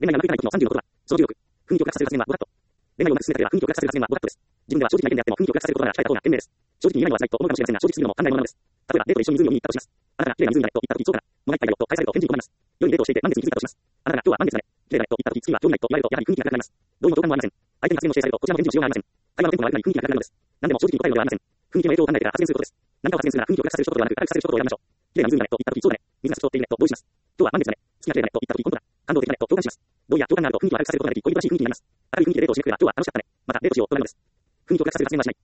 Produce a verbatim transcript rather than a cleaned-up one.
恋愛がうまくいかない時のさんじゅうのことは、そのじゅうろく、雰囲気を拡大させる発言はごカット。恋愛をうまく進めたければ雰囲気を拡大させる発言はごカットです。自分では正直な意見であっても雰囲気を拡大させることなら控えた方が賢明です。正直に未来のはしないと思うかもしれませんが、正直すぎるのも考えるものなのです。例えば、デートで一緒に湖を見に行ったとします。あなたが綺麗な湖だねと言った時、そうかな。もう一回だよと返されると返事に困ります。夜にデートをしていて満月に気づいたとします。あなたが今日は満月だね。綺麗だねと言った時、次は今日にないと言われると、やはり雰囲気が暗くなります。どういう共感もありません。相手に発言を指定されると、こちらも返事をしようがありません。会話のテンポが悪くなり雰囲気が暗くなるのです。何でも正直に答えるのではありません。雰囲気の影響を考えてから発言することです。何かを発言するなら雰囲気を暗くさせることではなく、明るくさせることをやめましょう。綺麗な湖だねと言った時、そうだね。水が透き通っているねと同意します。今日は満月だね。好きな綺麗だねと言った時、今度だ。感動的だねと共感します。同意や共感があると雰囲気を明るくさせることができ、恋人らしい雰囲気になります。明るい雰囲気でデートを締めくくれば、今日は楽しかったね。またデートしようとなるのです。雰囲気を暗くさせる発言はしない。